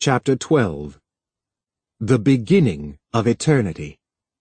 Chapter 12. The Beginning of Eternity.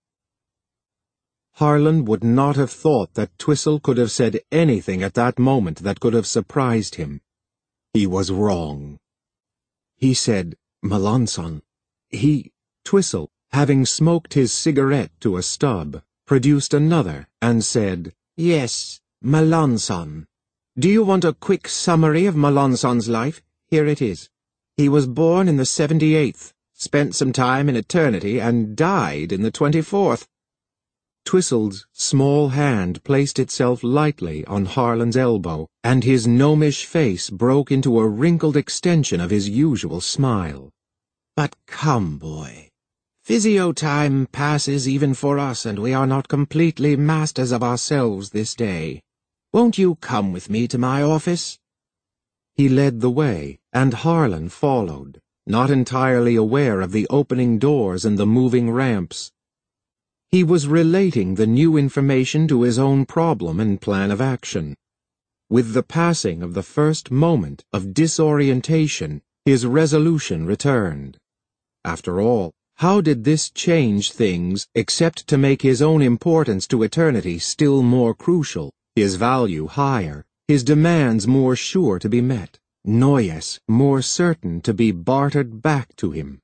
Harlan would not have thought that Twistle could have said anything at that moment that could have surprised him. He was wrong. He said, Melanson. Twistle, having smoked his cigarette to a stub, produced another and said, Yes, Melanson. Do you want a quick summary of Melanson's life? Here it is. He was born in the 78th, spent some time in eternity, and died in the 24th. Twistle's small hand placed itself lightly on Harlan's elbow, and his gnomish face broke into a wrinkled extension of his usual smile. But come, boy. Physio time passes even for us, and we are not completely masters of ourselves this day. Won't you come with me to my office? He led the way, and Harlan followed, not entirely aware of the opening doors and the moving ramps. He was relating the new information to his own problem and plan of action. With the passing of the first moment of disorientation, his resolution returned. After all, how did this change things except to make his own importance to eternity still more crucial, his value higher, his demands more sure to be met, Noyes more certain to be bartered back to him?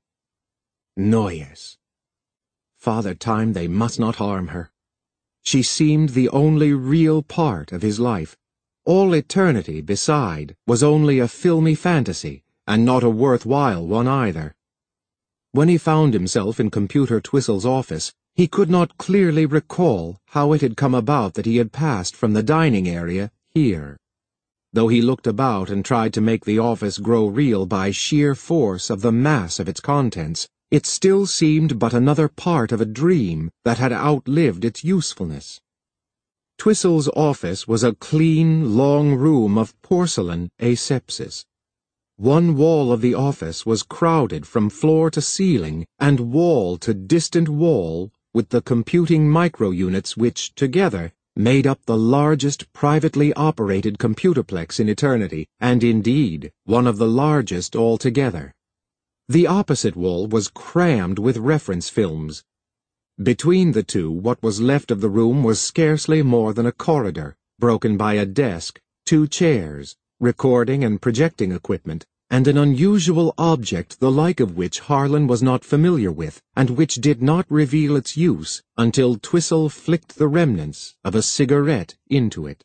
Noyes. Father Time, they must not harm her. She seemed the only real part of his life. All eternity beside was only a filmy fantasy, and not a worthwhile one either. When he found himself in Computer Twistle's office, he could not clearly recall how it had come about that he had passed from the dining area here. Though he looked about and tried to make the office grow real by sheer force of the mass of its contents, it still seemed but another part of a dream that had outlived its usefulness. Twistle's office was a clean, long room of porcelain asepsis. One wall of the office was crowded from floor to ceiling and wall to distant wall with the computing micro-units which, together, made up the largest privately operated computerplex in eternity, and indeed one of the largest altogether. The opposite wall was crammed with reference films. Between the two, what was left of the room was scarcely more than a corridor, broken by a desk, 2 chairs, recording and projecting equipment, and an unusual object the like of which Harlan was not familiar with, and which did not reveal its use until Twistle flicked the remnants of a cigarette into it.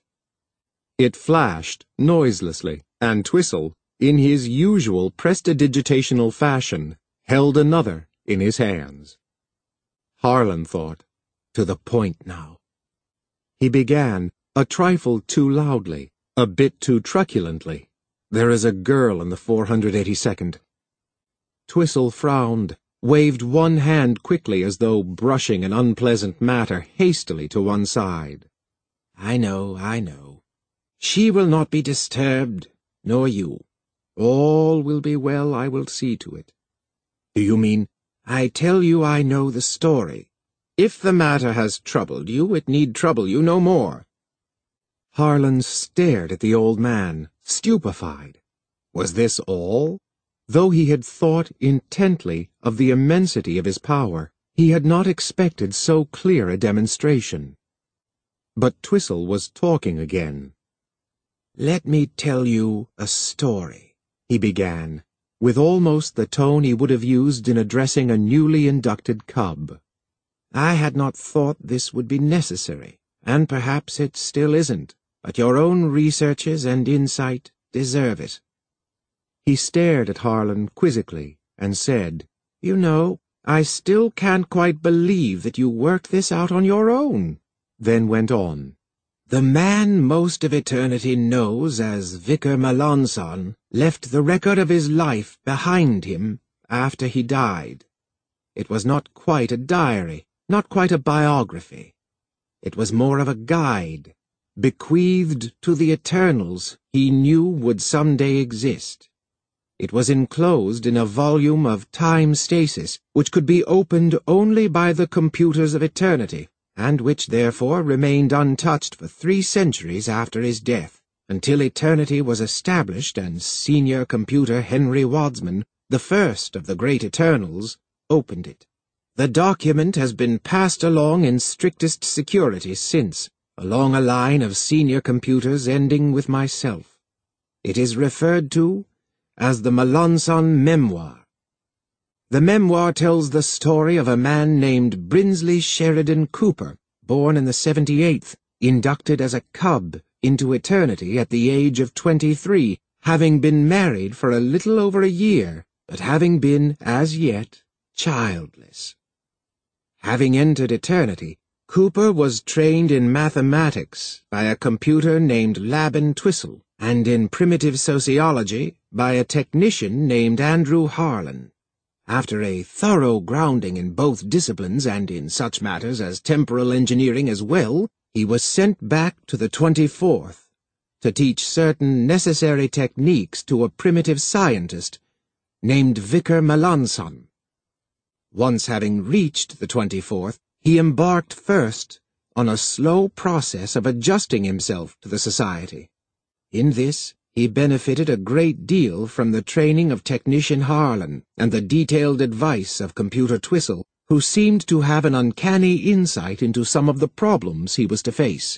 It flashed noiselessly, and Twistle, in his usual prestidigitational fashion, held another in his hands. Harlan thought, to the point now. He began, a trifle too loudly, a bit too truculently. There is a girl in the 482nd. Twistle frowned, waved one hand quickly as though brushing an unpleasant matter hastily to one side. I know. She will not be disturbed, nor you. All will be well, I will see to it. Do you mean? I tell you I know the story. If the matter has troubled you, it need trouble you no more. Harlan stared at the old man, stupefied. Was this all? Though he had thought intently of the immensity of his power, he had not expected so clear a demonstration. But Twistle was talking again. Let me tell you a story, he began, with almost the tone he would have used in addressing a newly inducted cub. I had not thought this would be necessary, and perhaps it still isn't. But your own researches and insight deserve it. He stared at Harlan quizzically and said, You know, I still can't quite believe that you worked this out on your own. Then went on. The man most of eternity knows as Vicar Melanson left the record of his life behind him after he died. It was not quite a diary, not quite a biography. It was more of a guide, bequeathed to the Eternals he knew would someday exist. It was enclosed in a volume of time stasis which could be opened only by the computers of eternity, and which therefore remained untouched for 3 centuries after his death, until eternity was established and senior computer Henry Wadsman the first of the great Eternals, opened it. The document has been passed along in strictest security since, along a line of senior computers ending with myself. It is referred to as the Melanson Memoir. The memoir tells the story of a man named Brinsley Sheridan Cooper, born in the 78th, inducted as a cub into eternity at the age of 23, having been married for a little over a year, but having been, as yet, childless. Having entered eternity, Cooper was trained in mathematics by a computer named Laban Twistle, and in primitive sociology by a technician named Andrew Harlan. After a thorough grounding in both disciplines and in such matters as temporal engineering as well, he was sent back to the 24th to teach certain necessary techniques to a primitive scientist named Vicar Melanson. Once having reached the 24th, he embarked first on a slow process of adjusting himself to the society. In this, he benefited a great deal from the training of technician Harlan and the detailed advice of computer Twistle, who seemed to have an uncanny insight into some of the problems he was to face.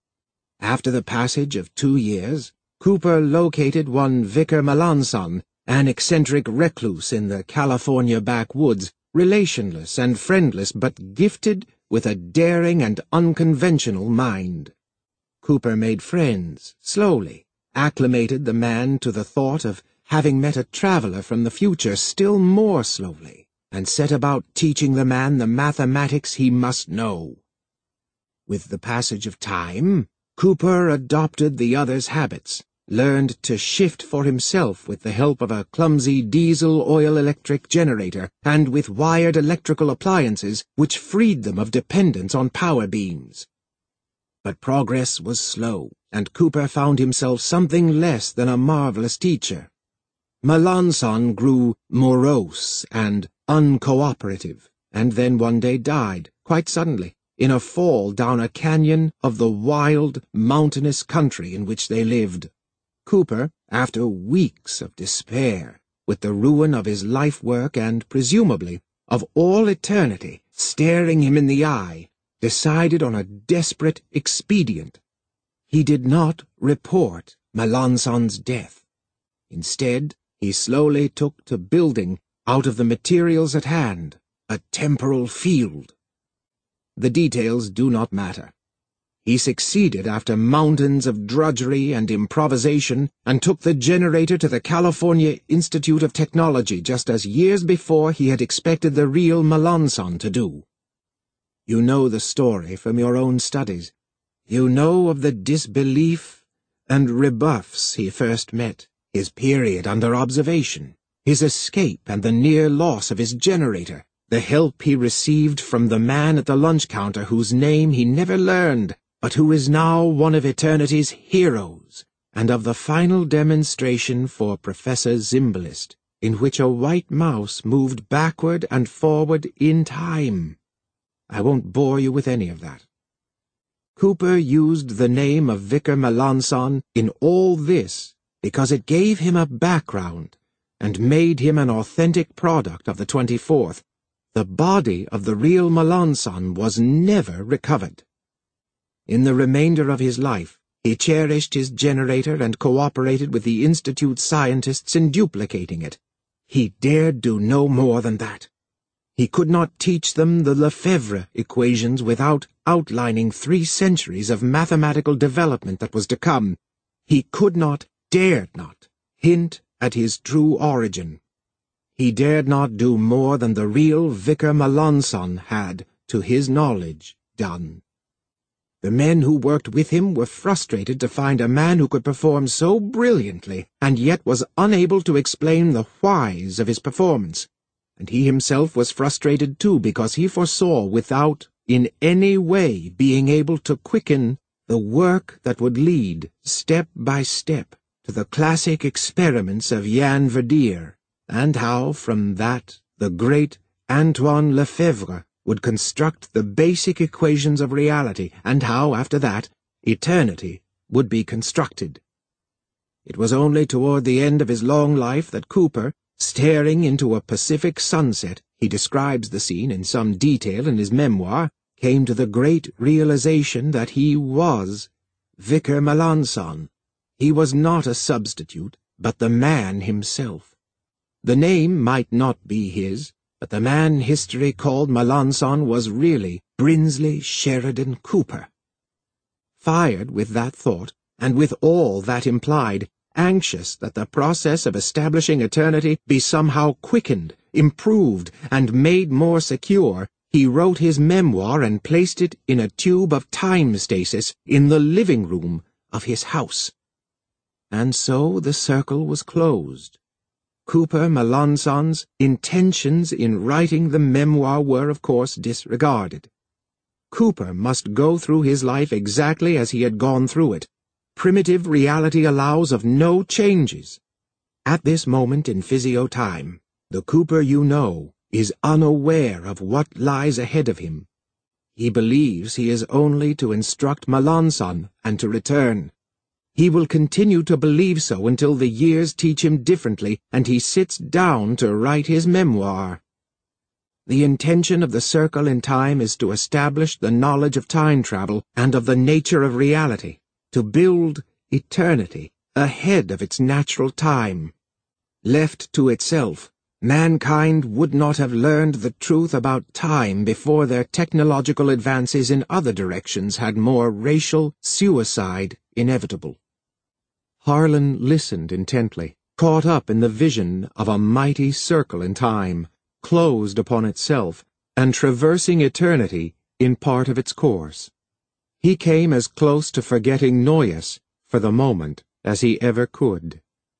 After the passage of 2 years, Cooper located one Vicar Melanson, an eccentric recluse in the California backwoods, relationless and friendless but gifted with a daring and unconventional mind. Cooper made friends, slowly, acclimated the man to the thought of having met a traveler from the future still more slowly, and set about teaching the man the mathematics he must know. With the passage of time, Cooper adopted the other's habits, learned to shift for himself with the help of a clumsy diesel oil-electric generator and with wired electrical appliances which freed them of dependence on power beams. But progress was slow, and Cooper found himself something less than a marvelous teacher. Melanson grew morose and uncooperative, and then one day died, quite suddenly, in a fall down a canyon of the wild, mountainous country in which they lived. Cooper, after weeks of despair, with the ruin of his life work and, presumably, of all eternity staring him in the eye, decided on a desperate expedient. He did not report Melanson's death. Instead, he slowly took to building, out of the materials at hand, a temporal field. The details do not matter. He succeeded after mountains of drudgery and improvisation, and took the generator to the California Institute of Technology just as years before he had expected the real Melanson to do. You know the story from your own studies. You know of the disbelief and rebuffs he first met, his period under observation, his escape and the near loss of his generator, the help he received from the man at the lunch counter whose name he never learned, but who is now one of eternity's heroes, and of the final demonstration for Professor Zimbalist, in which a white mouse moved backward and forward in time. I won't bore you with any of that. Cooper used the name of Vicar Melanson in all this because it gave him a background and made him an authentic product of the 24th. The body of the real Melanson was never recovered. In the remainder of his life, he cherished his generator and cooperated with the Institute scientists in duplicating it. He dared do no more than that. He could not teach them the Lefebvre equations without outlining 3 centuries of mathematical development that was to come. He could not, dared not, hint at his true origin. He dared not do more than the real Vicar Melanson had, to his knowledge, done. The men who worked with him were frustrated to find a man who could perform so brilliantly and yet was unable to explain the whys of his performance. And he himself was frustrated too because he foresaw without in any way being able to quicken the work that would lead, step by step, to the classic experiments of Jan Verdier, and how, from that, the great Antoine Lefebvre would construct the basic equations of reality, and how, after that, eternity would be constructed. It was only toward the end of his long life that Cooper, Staring into a Pacific sunset, he describes the scene in some detail in his memoir, came to the great realization that he was Vicar Melanson. He was not a substitute, but the man himself. The name might not be his, but the man history called Melanson was really Brinsley Sheridan Cooper. Fired with that thought, and with all that implied, anxious that the process of establishing eternity be somehow quickened, improved, and made more secure, he wrote his memoir and placed it in a tube of time stasis in the living room of his house. And so the circle was closed. Cooper Melanson's intentions in writing the memoir were, of course, disregarded. Cooper must go through his life exactly as he had gone through it. Primitive reality allows of no changes. At this moment in physio-time, the Cooper you know is unaware of what lies ahead of him. He believes he is only to instruct Melanson and to return. He will continue to believe so until the years teach him differently and he sits down to write his memoir. The intention of the circle in time is to establish the knowledge of time travel and of the nature of reality, to build eternity ahead of its natural time. Left to itself, mankind would not have learned the truth about time before their technological advances in other directions had more racial suicide inevitable. Harlan listened intently, caught up in the vision of a mighty circle in time, closed upon itself, and traversing eternity in part of its course. He came as close to forgetting Noyes, for the moment, as he ever could.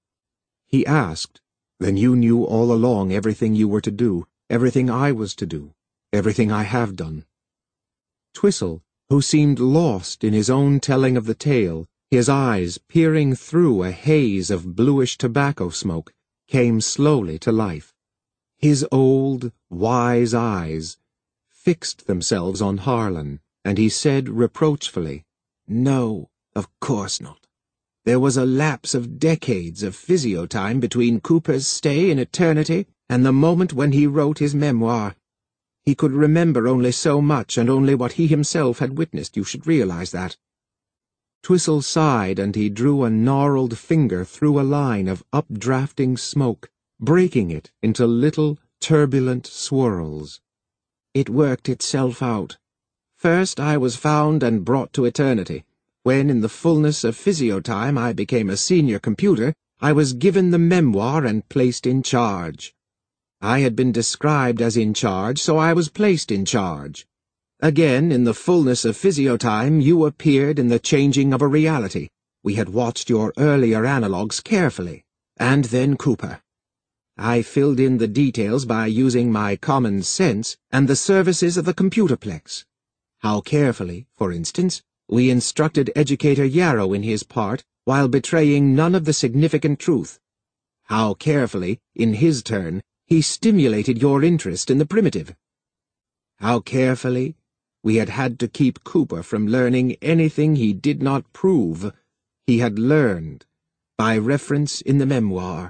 He asked, "Then you knew all along everything you were to do, everything I was to do, everything I have done?" Twistle, who seemed lost in his own telling of the tale, his eyes peering through a haze of bluish tobacco smoke, came slowly to life. His old, wise eyes fixed themselves on Harlan, and he said reproachfully, "No, of course not. There was a lapse of decades of physio-time between Cooper's stay in eternity and the moment when he wrote his memoir. He could remember only so much and only what he himself had witnessed. You should realize that." Twistle sighed, and he drew a gnarled finger through a line of updrafting smoke, breaking it into little turbulent swirls. "It worked itself out. First I was found and brought to eternity. When, in the fullness of physio-time, I became a senior computer, I was given the memoir and placed in charge. I had been described as in charge, so I was placed in charge. Again, in the fullness of physio-time, you appeared in the changing of a reality. We had watched your earlier analogues carefully. And then Cooper. I filled in the details by using my common sense and the services of the computerplex. How carefully, for instance, we instructed Educator Yarrow in his part while betraying none of the significant truth. How carefully, in his turn, he stimulated your interest in the primitive. How carefully we had to keep Cooper from learning anything he did not prove he had learned by reference in the memoir."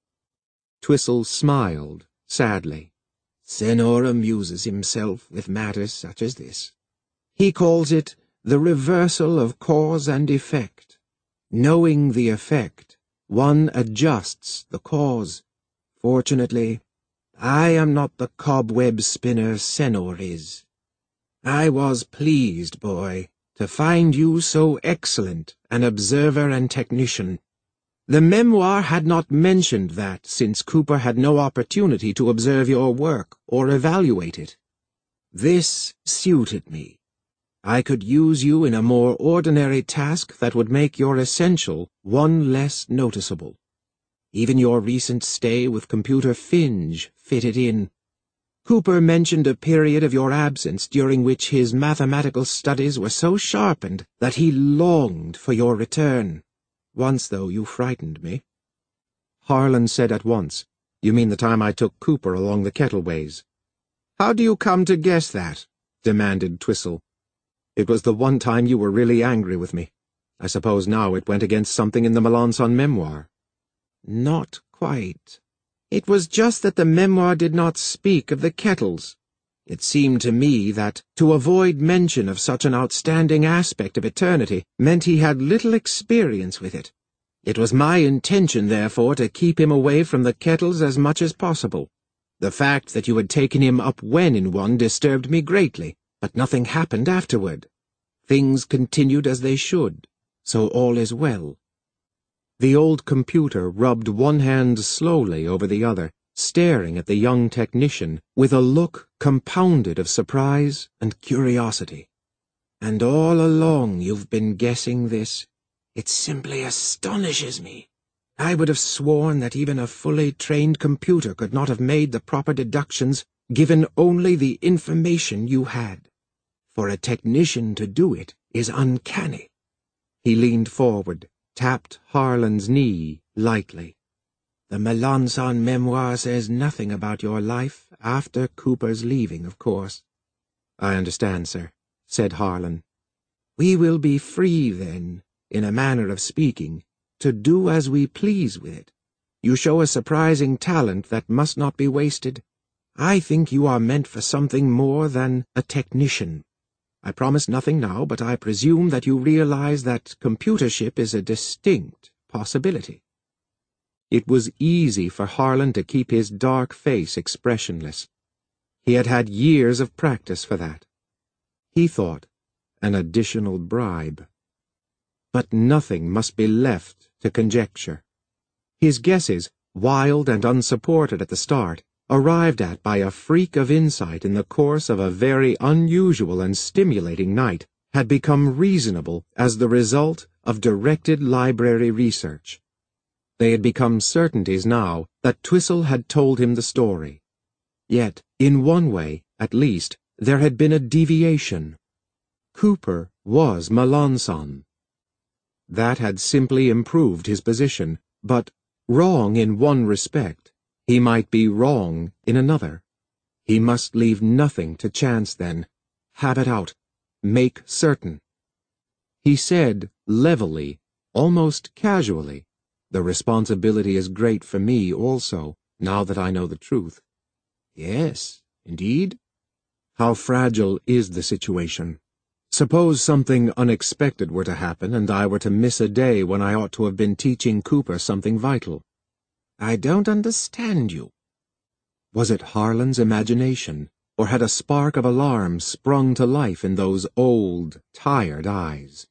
Twistle smiled sadly. "Senor amuses himself with matters such as this. He calls it the reversal of cause and effect. Knowing the effect, one adjusts the cause. Fortunately, I am not the cobweb spinner Senor is. I was pleased, boy, to find you so excellent an observer and technician. The memoir had not mentioned that, since Cooper had no opportunity to observe your work or evaluate it. This suited me. I could use you in a more ordinary task that would make your essential one less noticeable. Even your recent stay with Computer Finge fitted in. Cooper mentioned a period of your absence during which his mathematical studies were so sharpened that he longed for your return. Once, though, you frightened me." Harlan said at once, "You mean the time I took Cooper along the Kettleways?" "How do you come to guess that?" demanded Twistle. "It was the one time you were really angry with me. I suppose now it went against something in the Melanson memoir." "Not quite. It was just that the memoir did not speak of the kettles. It seemed to me that to avoid mention of such an outstanding aspect of eternity meant he had little experience with it. It was my intention, therefore, to keep him away from the kettles as much as possible. The fact that you had taken him up when in one disturbed me greatly, but nothing happened afterward. Things continued as they should, so all is well." The old computer rubbed one hand slowly over the other, staring at the young technician with a look compounded of surprise and curiosity. "And all along you've been guessing this? It simply astonishes me. I would have sworn that even a fully trained computer could not have made the proper deductions given only the information you had. For a technician to do it is uncanny." He leaned forward, tapped Harlan's knee lightly. "The Melanson memoir says nothing about your life after Cooper's leaving, of course." "I understand, sir," said Harlan. "We will be free, then, in a manner of speaking, to do as we please with it. You show a surprising talent that must not be wasted. I think you are meant for something more than a technician. I promise nothing now, but I presume that you realize that computership is a distinct possibility." It was easy for Harlan to keep his dark face expressionless. He had had years of practice for that. He thought, an additional bribe. But nothing must be left to conjecture. His guesses, wild and unsupported at the start, arrived at by a freak of insight in the course of a very unusual and stimulating night, had become reasonable as the result of directed library research. They had become certainties now that Twistle had told him the story. Yet, in one way, at least, there had been a deviation. Cooper was Melanson. That had simply improved his position, but, wrong in one respect, he might be wrong in another. He must leave nothing to chance then. Have it out. Make certain. He said, levelly, almost casually, "The responsibility is great for me also, now that I know the truth." "Yes, indeed." "How fragile is the situation? Suppose something unexpected were to happen, and I were to miss a day when I ought to have been teaching Cooper something vital." "I don't understand you." Was it Harlan's imagination, or had a spark of alarm sprung to life in those old, tired eyes?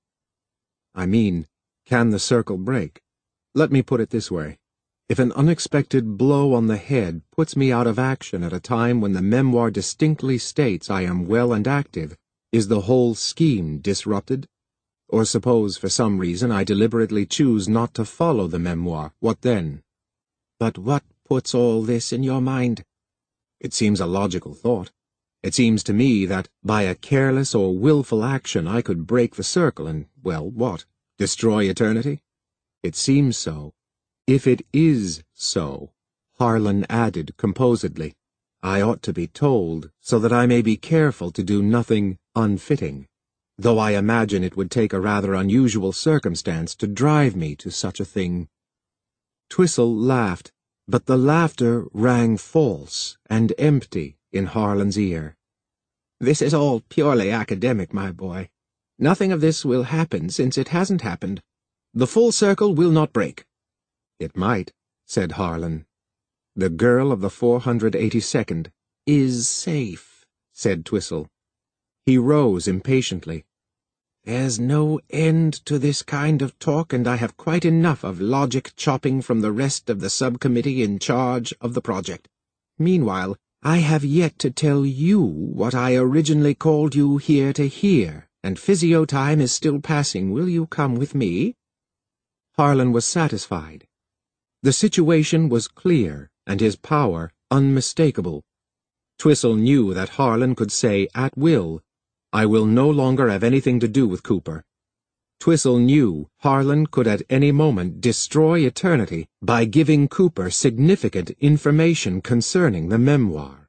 "I mean, can the circle break? Let me put it this way. If an unexpected blow on the head puts me out of action at a time when the memoir distinctly states I am well and active, is the whole scheme disrupted? Or suppose for some reason I deliberately choose not to follow the memoir, what then?" "But what puts all this in your mind?" "It seems a logical thought. It seems to me that by a careless or willful action I could break the circle and, well, what? Destroy eternity? It seems so. If it is so," Harlan added composedly, "I ought to be told so that I may be careful to do nothing unfitting, though I imagine it would take a rather unusual circumstance to drive me to such a thing." Twistle laughed, but the laughter rang false and empty in Harlan's ear. "This is all purely academic, my boy. Nothing of this will happen since it hasn't happened. The full circle will not break." "It might," said Harlan. "The girl of the 482nd is safe," said Twistle. He rose impatiently. "There's no end to this kind of talk, and I have quite enough of logic chopping from the rest of the subcommittee in charge of the project. Meanwhile, I have yet to tell you what I originally called you here to hear, and physio time is still passing. Will you come with me?" Harlan was satisfied. The situation was clear, and his power unmistakable. Twistle knew that Harlan could say at will, "I will no longer have anything to do with Cooper." Twistle knew Harlan could at any moment destroy eternity by giving Cooper significant information concerning the memoir.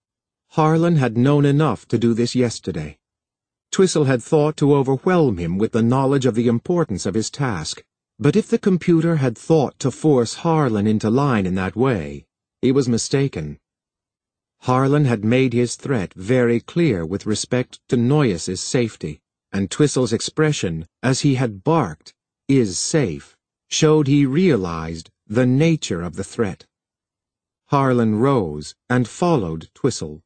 Harlan had known enough to do this yesterday. Twistle had thought to overwhelm him with the knowledge of the importance of his task, but if the computer had thought to force Harlan into line in that way, He was mistaken. Harlan had made his threat very clear with respect to Noyes' safety, and Twistle's expression, as he had barked, "is safe," showed he realized the nature of the threat. Harlan rose and followed Twistle.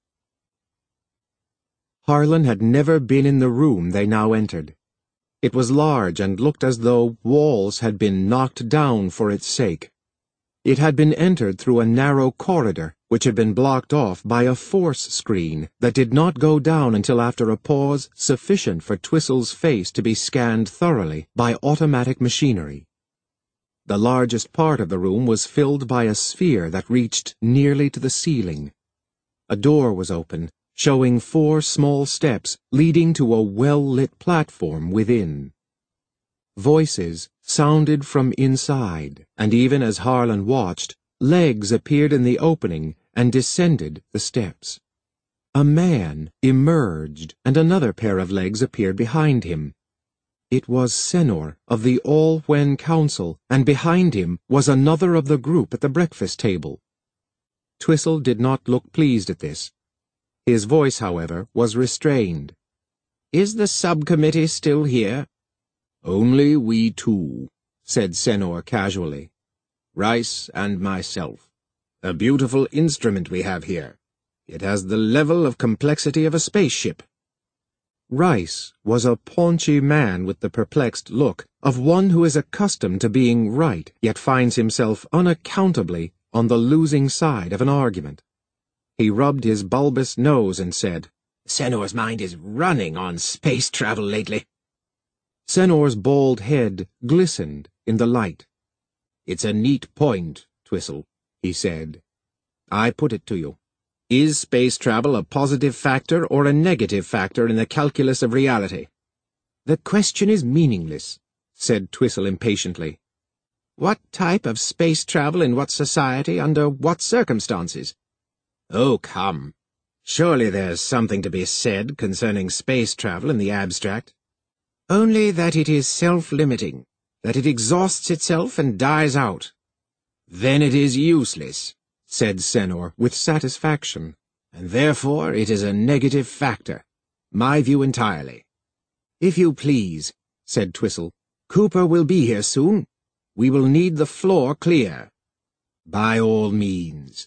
Harlan had never been in the room they now entered. It was large and looked as though walls had been knocked down for its sake. It had been entered through a narrow corridor, which had been blocked off by a force screen that did not go down until after a pause sufficient for Twistle's face to be scanned thoroughly by automatic machinery. The largest part of the room was filled by a sphere that reached nearly to the ceiling. A door was open, showing 4 small steps leading to a well-lit platform within. Voices sounded from inside, and even as Harlan watched, legs appeared in the opening and descended the steps. A man emerged, and another pair of legs appeared behind him. It was Senor of the All-When Council, and behind him was another of the group at the breakfast table. Twistle did not look pleased at this. His voice, however, was restrained. "Is the subcommittee still here?" "Only we two," said Senor casually. "Rice and myself. A beautiful instrument we have here. It has the level of complexity of a spaceship." Rice was a paunchy man with the perplexed look of one who is accustomed to being right, yet finds himself unaccountably on the losing side of an argument. He rubbed his bulbous nose and said, "Senor's mind is running on space travel lately." Senor's bald head glistened in the light. "It's a neat point, Twistle," he said. "I put it to you. Is space travel a positive factor or a negative factor in the calculus of reality?" "The question is meaningless," said Twistle impatiently. "What type of space travel in what society under what circumstances?" "Oh, come. Surely there's something to be said concerning space travel in the abstract." "Only that it is self-limiting, that it exhausts itself and dies out." "Then it is useless," said Senor with satisfaction, "and therefore it is a negative factor. My view entirely." "If you please," said Twistle. "Cooper will be here soon. We will need the floor clear." "By all means."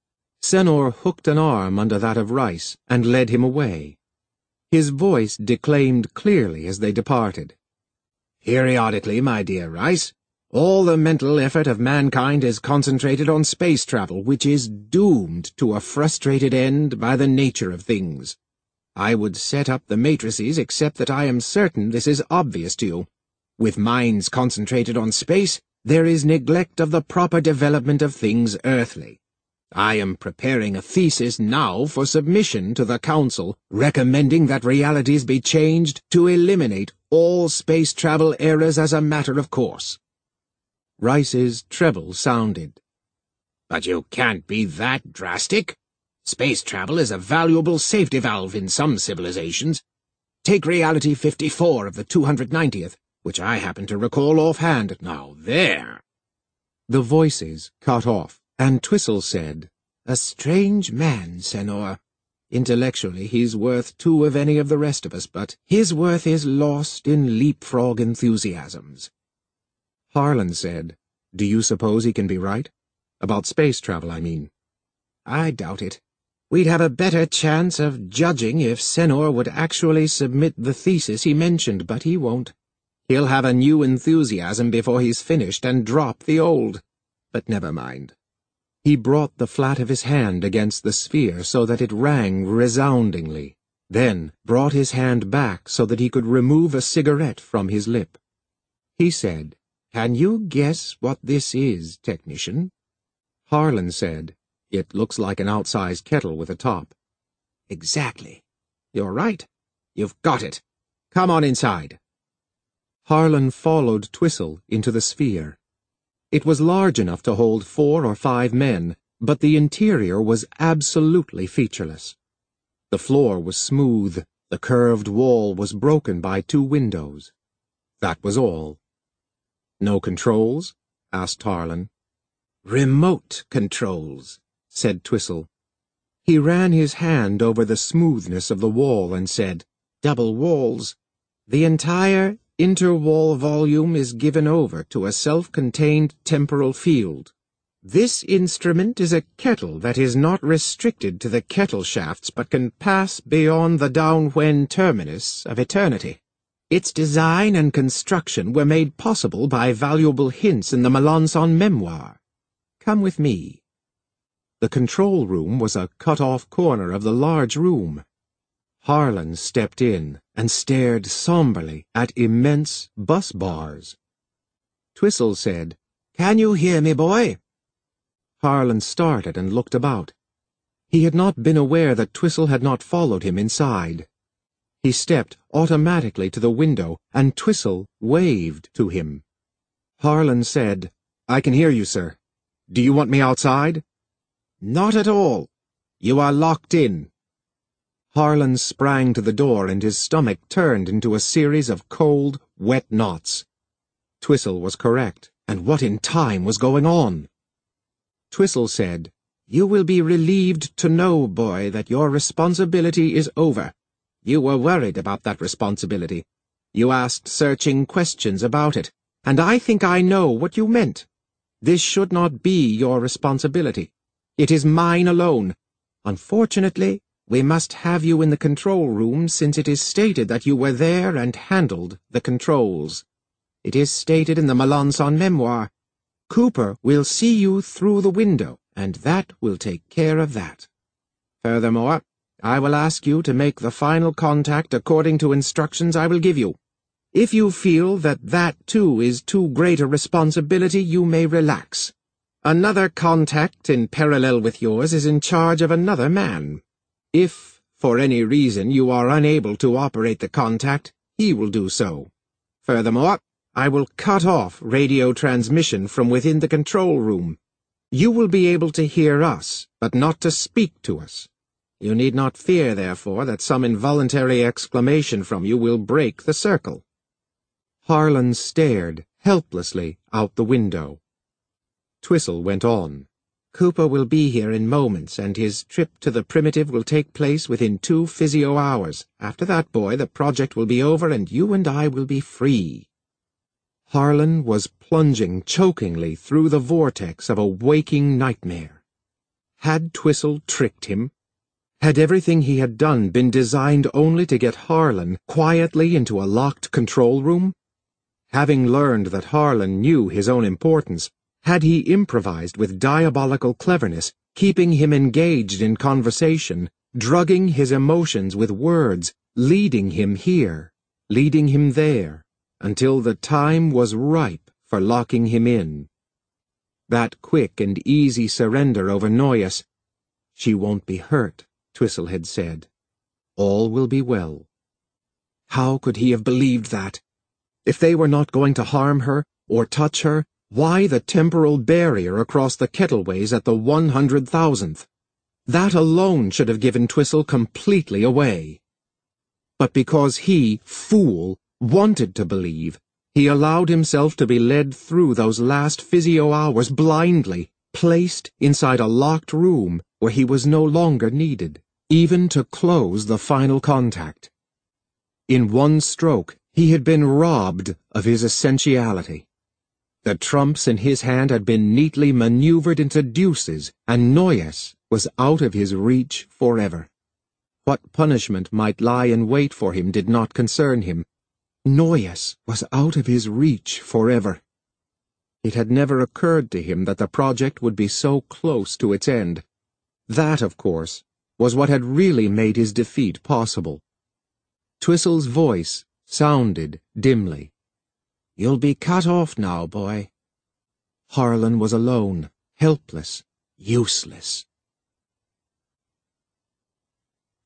Senor hooked an arm under that of Rice and led him away. His voice declaimed clearly as they departed. "Periodically, my dear Rice, all the mental effort of mankind is concentrated on space travel, which is doomed to a frustrated end by the nature of things. I would set up the matrices except that I am certain this is obvious to you. With minds concentrated on space, there is neglect of the proper development of things earthly. I am preparing a thesis now for submission to the Council, recommending that realities be changed to eliminate all space travel errors as a matter of course." Rice's treble sounded. "But you can't be that drastic. Space travel is a valuable safety valve in some civilizations. Take Reality 54 of the 290th, which I happen to recall offhand. Now there." The voices cut off, and Twistle said, "A strange man, Senor. Intellectually he's worth 2 of any of the rest of us, but his worth is lost in leapfrog enthusiasms." Harlan said, "Do you suppose he can be right? About space travel, I mean." "I doubt it. We'd have a better chance of judging if Senor would actually submit the thesis he mentioned, but he won't. He'll have a new enthusiasm before he's finished and drop the old. But never mind." He brought the flat of his hand against the sphere so that it rang resoundingly, then brought his hand back so that he could remove a cigarette from his lip. He said, "Can you guess what this is, technician?" Harlan said, "It looks like an outsized kettle with a top." "Exactly. You're right. You've got it. Come on inside." Harlan followed Twistle into the sphere. It was large enough to hold 4 or 5 men, but the interior was absolutely featureless. The floor was smooth, the curved wall was broken by 2 windows. That was all. "No controls?" asked Harlan. "Remote controls," said Twistle. He ran his hand over the smoothness of the wall and said, "Double walls. The entire interwall volume is given over to a self-contained temporal field. This instrument is a kettle that is not restricted to the kettle shafts but can pass beyond the downwind terminus of eternity. Its design and construction were made possible by valuable hints in the Melanson memoir. Come with me." The control room was a cut-off corner of the large room. Harlan stepped in and stared somberly at immense bus bars. Twistle said, "Can you hear me, boy?" Harlan started and looked about. He had not been aware that Twistle had not followed him inside. He stepped automatically to the window, and Twistle waved to him. Harlan said, "I can hear you, sir. Do you want me outside?" "Not at all. You are locked in." Harlan sprang to the door, and his stomach turned into a series of cold, wet knots. Twistle was correct, and what in time was going on? Twistle said, "You will be relieved to know, boy, that your responsibility is over. You were worried about that responsibility. You asked searching questions about it, and I think I know what you meant. This should not be your responsibility. It is mine alone. Unfortunately, we must have you in the control room since it is stated that you were there and handled the controls. It is stated in the Melanson memoir. Cooper will see you through the window, and that will take care of that. Furthermore, I will ask you to make the final contact according to instructions I will give you. If you feel that that too is too great a responsibility, you may relax. Another contact in parallel with yours is in charge of another man. If, for any reason, you are unable to operate the contact, he will do so. Furthermore, I will cut off radio transmission from within the control room. You will be able to hear us, but not to speak to us. You need not fear, therefore, that some involuntary exclamation from you will break the circle." Harlan stared helplessly out the window. Twistle went on. "Cooper will be here in moments, and his trip to the primitive will take place within 2 physio hours. After that, boy, the project will be over and you and I will be free." Harlan was plunging chokingly through the vortex of a waking nightmare. Had Twistle tricked him? Had everything he had done been designed only to get Harlan quietly into a locked control room? Having learned that Harlan knew his own importance, had he improvised with diabolical cleverness, keeping him engaged in conversation, drugging his emotions with words, leading him here, leading him there, until the time was ripe for locking him in? That quick and easy surrender over Noyes. "She won't be hurt," Twistle had said. "All will be well." How could he have believed that? If they were not going to harm her or touch her, why the temporal barrier across the kettleways at the 100,000th? That alone should have given Twistle completely away. But because he, fool, wanted to believe, he allowed himself to be led through those last physio hours blindly, placed inside a locked room where he was no longer needed, even to close the final contact. In one stroke, he had been robbed of his essentiality. The trumps in his hand had been neatly maneuvered into deuces, and Noyes was out of his reach forever. What punishment might lie in wait for him did not concern him. Noyes was out of his reach forever. It had never occurred to him that the project would be so close to its end. That, of course, was what had really made his defeat possible. Twistle's voice sounded dimly. "You'll be cut off now, boy." Harlan was alone, helpless, useless.